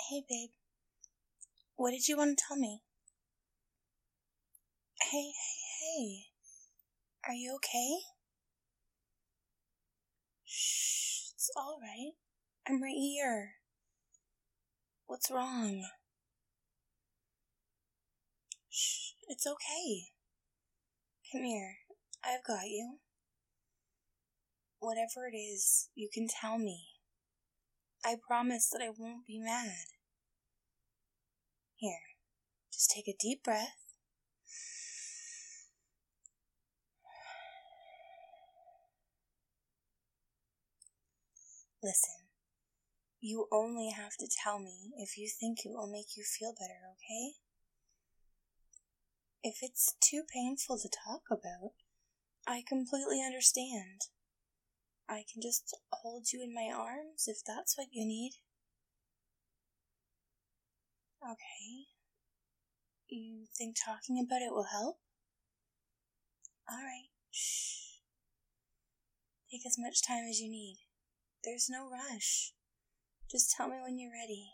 Hey, babe. What did you want to tell me? Hey. Are you okay? Shh, it's alright. I'm right here. What's wrong? Shh, it's okay. Come here. I've got you. Whatever it is, you can tell me. I promise that I won't be mad. Here, just take a deep breath. Listen, you only have to tell me if you think it will make you feel better, okay? If it's too painful to talk about, I completely understand. I can just hold you in my arms if that's what you need. Okay. You think talking about it will help? Alright, shh. Take as much time as you need. There's no rush. Just tell me when you're ready.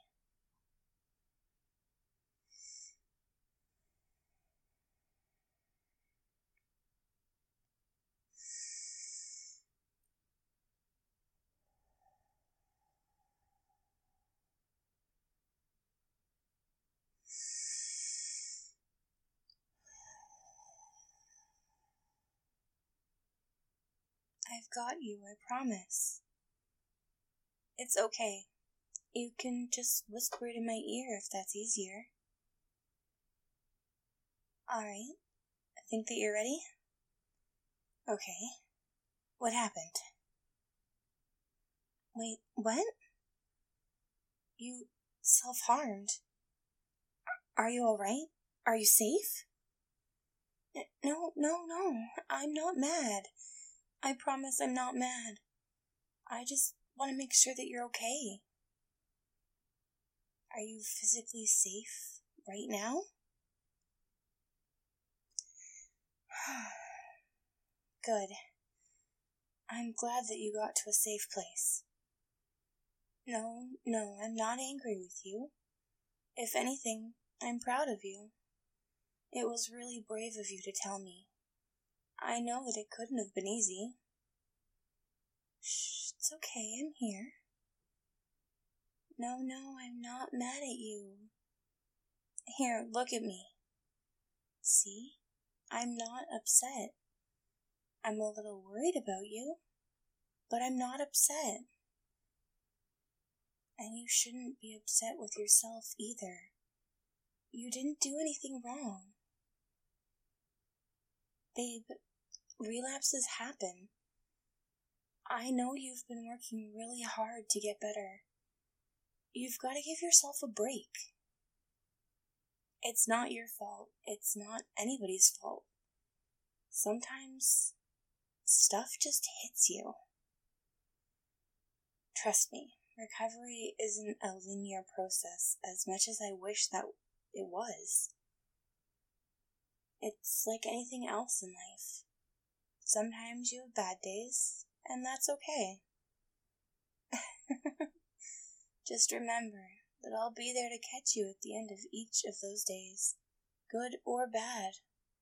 I've got you, I promise. It's okay. You can just whisper it in my ear if that's easier. Alright, I think that you're ready? Okay. What happened? Wait, what? You self-harmed? Are you alright? Are you safe? No, I'm not mad. I promise I'm not mad. I just want to make sure that you're okay. Are you physically safe right now? Good. I'm glad that you got to a safe place. No, I'm not angry with you. If anything, I'm proud of you. It was really brave of you to tell me. I know that it couldn't have been easy. Shh, it's okay, I'm here. No, I'm not mad at you. Here, look at me. See? I'm not upset. I'm a little worried about you, but I'm not upset. And you shouldn't be upset with yourself either. You didn't do anything wrong. Babe, relapses happen. I know you've been working really hard to get better. You've got to give yourself a break. It's not your fault. It's not anybody's fault. Sometimes stuff just hits you. Trust me, recovery isn't a linear process as much as I wish that it was. It's like anything else in life. Sometimes you have bad days, and that's okay. Just remember that I'll be there to catch you at the end of each of those days, good or bad.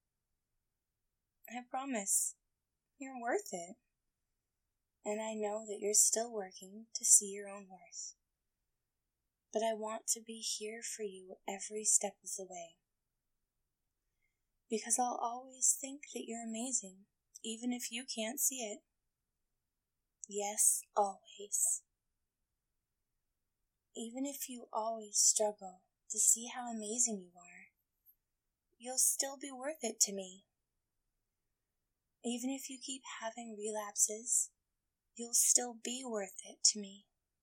I promise, you're worth it. And I know that you're still working to see your own worth. But I want to be here for you every step of the way. Because I'll always think that you're amazing, even if you can't see it. Yes, always. Even if you always struggle to see how amazing you are, you'll still be worth it to me. Even if you keep having relapses, you'll still be worth it to me.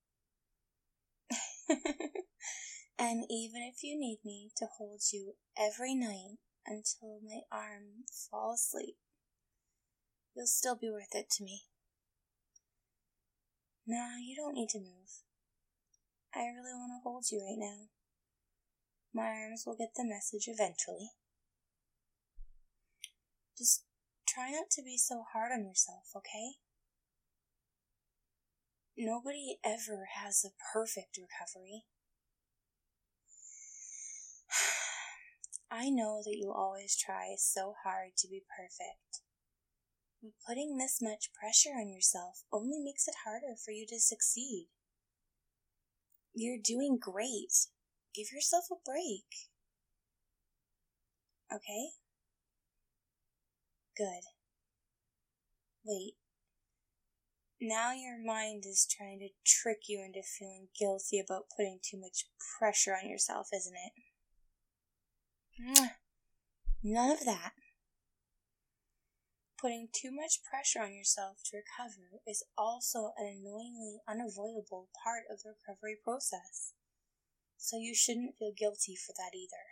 And even if you need me to hold you every night until my arm falls asleep, you'll still be worth it to me. Nah, you don't need to move. I really want to hold you right now. My arms will get the message eventually. Just try not to be so hard on yourself, okay? Nobody ever has a perfect recovery. I know that you always try so hard to be perfect. But putting this much pressure on yourself only makes it harder for you to succeed. You're doing great. Give yourself a break. Okay? Good. Wait. Now your mind is trying to trick you into feeling guilty about putting too much pressure on yourself, isn't it? None of that. Putting too much pressure on yourself to recover is also an annoyingly unavoidable part of the recovery process. So you shouldn't feel guilty for that either.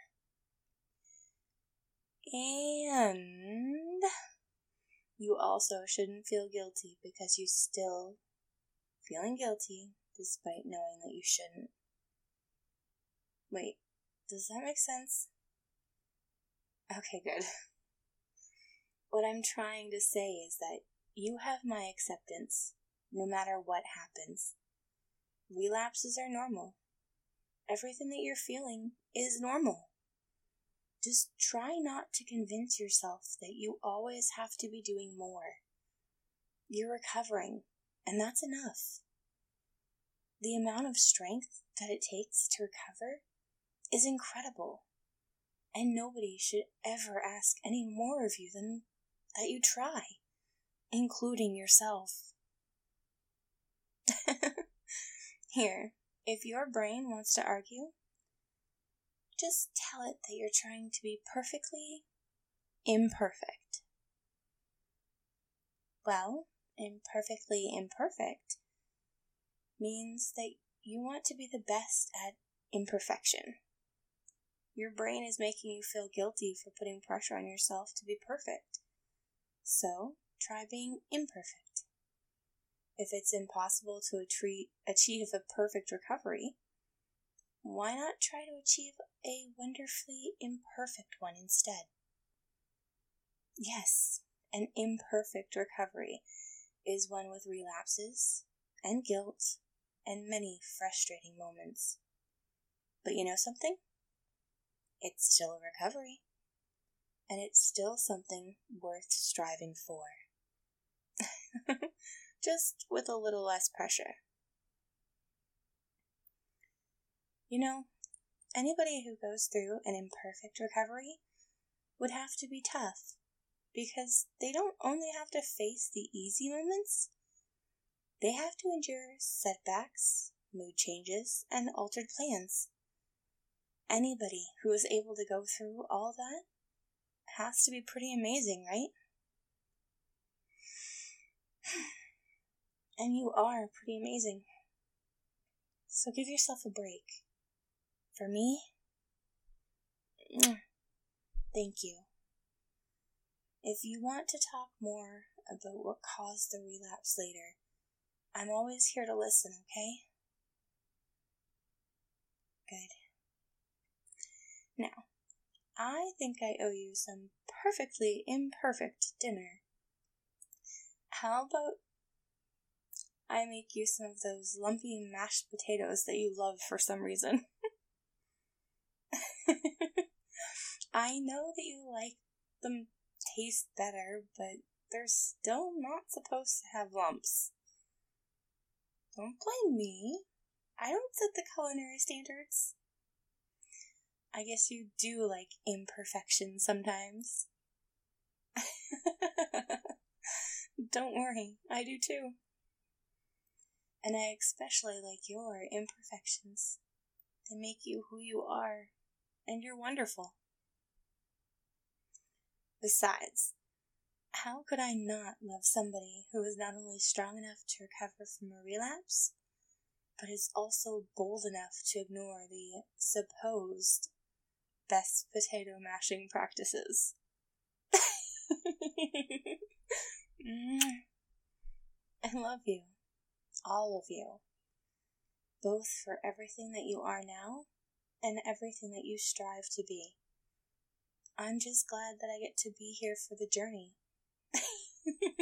And you also shouldn't feel guilty because you're still feeling guilty despite knowing that you shouldn't. Wait, does that make sense? Okay, good. What I'm trying to say is that you have my acceptance, no matter what happens. Relapses are normal. Everything that you're feeling is normal. Just try not to convince yourself that you always have to be doing more. You're recovering, and that's enough. The amount of strength that it takes to recover is incredible, and nobody should ever ask any more of you than that you try, including yourself. Here, if your brain wants to argue, just tell it that you're trying to be perfectly imperfect. Well, imperfectly imperfect means that you want to be the best at imperfection. Your brain is making you feel guilty for putting pressure on yourself to be perfect. So, try being imperfect. If it's impossible to achieve a perfect recovery, why not try to achieve a wonderfully imperfect one instead? Yes, an imperfect recovery is one with relapses and guilt and many frustrating moments. But you know something? It's still a recovery, and it's still something worth striving for. Just with a little less pressure. You know, anybody who goes through an imperfect recovery would have to be tough, because they don't only have to face the easy moments, they have to endure setbacks, mood changes, and altered plans. Anybody who is able to go through all that has to be pretty amazing, right? And you are pretty amazing. So give yourself a break. For me, thank you. If you want to talk more about what caused the relapse later, I'm always here to listen, okay? Good. Now, I think I owe you some perfectly imperfect dinner. How about I make you some of those lumpy mashed potatoes that you love for some reason? I know that you like them taste better, but they're still not supposed to have lumps. Don't blame me. I don't set the culinary standards. I guess you do like imperfection sometimes. Don't worry, I do too. And I especially like your imperfections. They make you who you are, and you're wonderful. Besides, how could I not love somebody who is not only strong enough to recover from a relapse, but is also bold enough to ignore the supposed best potato mashing practices? I love you, all of you, both for everything that you are now and everything that you strive to be. I'm just glad that I get to be here for the journey.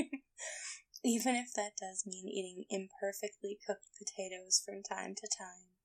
Even if that does mean eating imperfectly cooked potatoes from time to time.